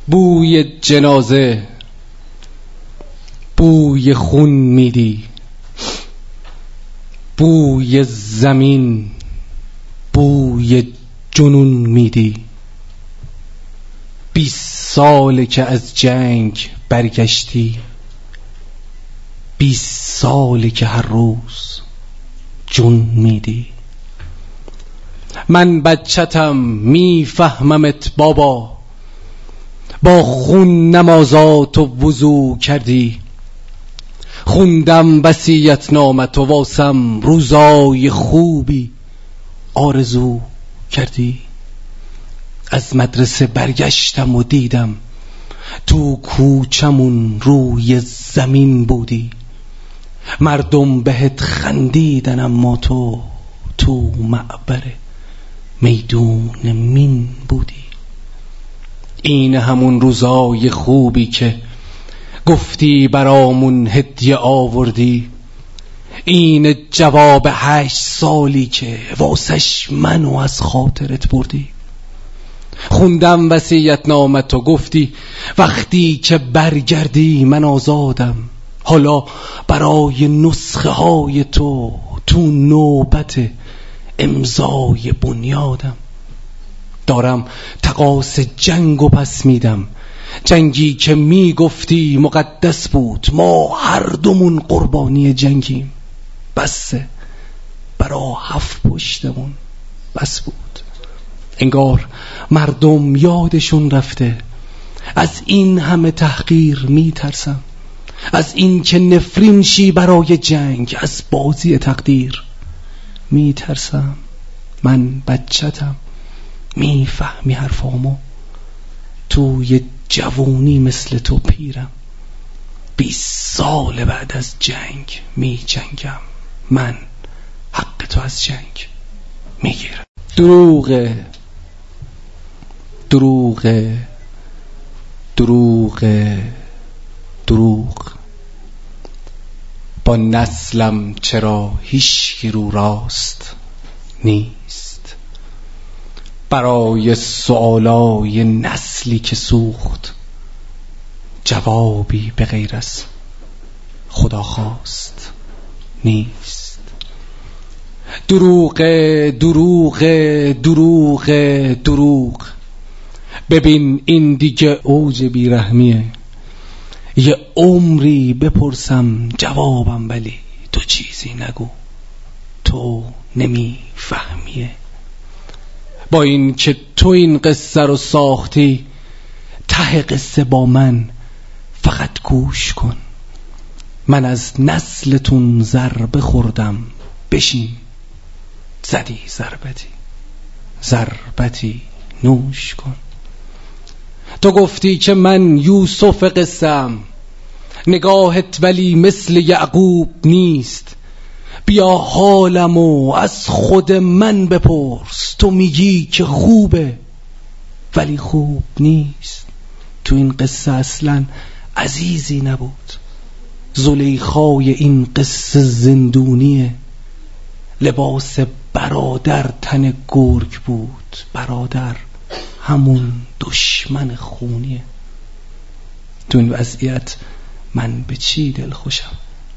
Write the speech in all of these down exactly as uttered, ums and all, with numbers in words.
بوی جنازه، بوی خون میدی، بوی زمین، بوی جنون میدی. بیست ساله که از جنگ برگشتی، بیست ساله که هر روز جون میدی. من بچتم میفهممت بابا، با خون نمازات و وضو کردی. خوندم وصیت نامت و واسم روزای خوبی آرزو کردی. از مدرسه برگشتم و دیدم تو کوچمون روی زمین بودی. مردم بهت خندیدن اما تو تو معبر میدون مین بودی. این همون روزای خوبی که گفتی برامون هدیه آوردی. این جواب هشت سالی که واسش منو از خاطرت بردی. خوندم وصیت نامت و گفتی وقتی که برگردی من آزادم. حالا برای نسخه های تو تو نوبت امضای بنیادم. دارم تقاص جنگ و پس میدم، جنگی که میگفتی مقدس بود. ما هر دومون قربانی جنگیم، بسه برا هفت پشتمون بس بود. انگار مردم یادشون رفته، از این همه تحقیر میترسم. از این که نفرین شی برای جنگ، از بازی تقدیر میترسم. من بچتم میفهمی حرفامو، توی جوونی مثل تو پیرم. بیست سال بعد از جنگ می جنگم، من حق تو از جنگ میگیرم. دروغه دروغه دروغه دروغ. با نسلم چرا هیچکی رو راست نیست؟ برای سوالای نسلی که سوخت جوابی به غیر از خدا خواست نیست. دروغه دروغه دروغه دروغ. ببین این دیگه اوج بیرحمیه. یه عمری بپرسم جوابم ولی تو چیزی نگو، تو نمیفهمیه. با این که تو این قصه رو ساختی، ته قصه با من فقط گوش کن. من از نسلتون ضربه خوردم، بشین زدی ضربتی ضربتی نوش کن. تو گفتی که من یوسف قصه‌ام، نگاهت ولی مثل یعقوب نیست. بیا حالمو از خود من بپرس، تو میگی که خوبه ولی خوب نیست. تو این قصه اصلا عزیزی نبود. زلیخای این قصه زندونیه. لباس برادر تن گرگ بود، برادر همون دشمن خونیه. تو این وضعیت من به چی دل خوشم؟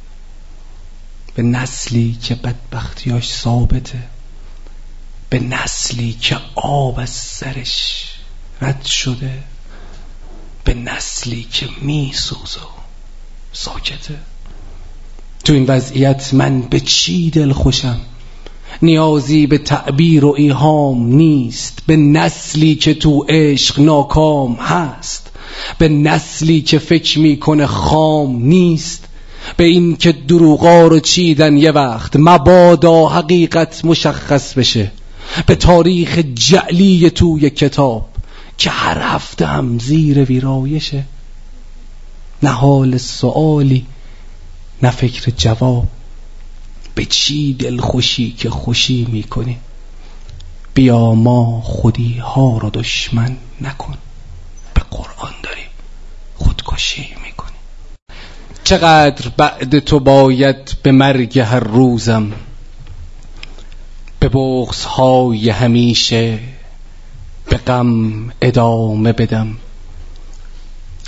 به نسلی که بدبختیاش ثابته، به نسلی که آب از سرش رد شده، به نسلی که میسوزه و ساکته. تو این وضعیت من به چی دل خوشم؟ نیازی به تعبیر و ایهام نیست. به نسلی که تو عشق ناکام هست، به نسلی که فکر میکنه خام نیست، به این که دروغا رو چیدن یه وقت مبادا حقیقت مشخص بشه، به تاریخ جعلی توی کتاب که هر هفته هم زیر ویرایشه. نه حال سوالی نه فکر جواب. به چی دل خوشی که خوشی میکنی؟ بیا ما خودی ها رو دشمن نکن، به قرآن داری خودکشی میکنی. چقدر بعد تو باید به مرگ هر روزم، به بغض های همیشه به غم ادامه بدم.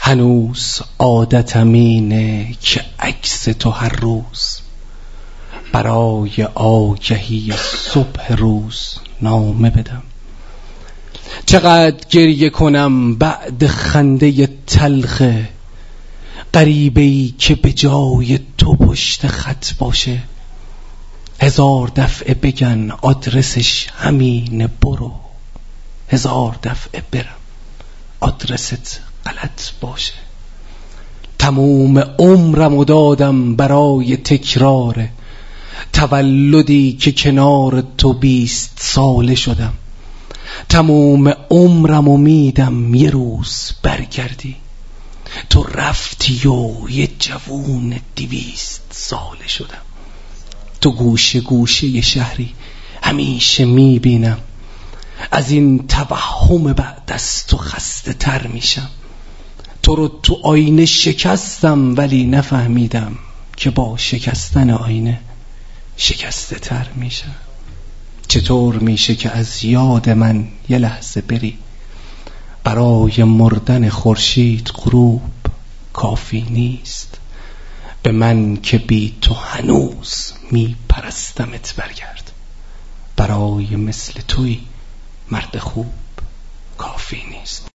هنوز عادتم اینه که عکس تو هر روز برای آگهی صبح روز نامه بدم. چقدر گریه کنم بعد خنده تلخ غریبه‌ای که به جای تو پشت خط باشه. هزار دفعه بگن آدرسش همینه برو، هزار دفعه برم آدرست غلط باشه. تموم عمرمو دادم برای تکرار تولدی که کنار تو بیست ساله شدم. تموم عمرمو میدم یه روز برگردی، تو رفتی و یه جوون دویست ساله شدم. تو گوشه گوشه یه شهری همیشه میبینم، از این توهم بعد از تو خسته تر میشم. تو رو تو آینه شکستم ولی نفهمیدم که با شکستن آینه شکسته تر میشم. چطور میشه که از یاد من یه لحظه بری؟ برای مردن خورشید غروب کافی نیست. به من که بی تو هنوز میپرستمت برگرد. برای مثل توی مرد خوب کافی نیست.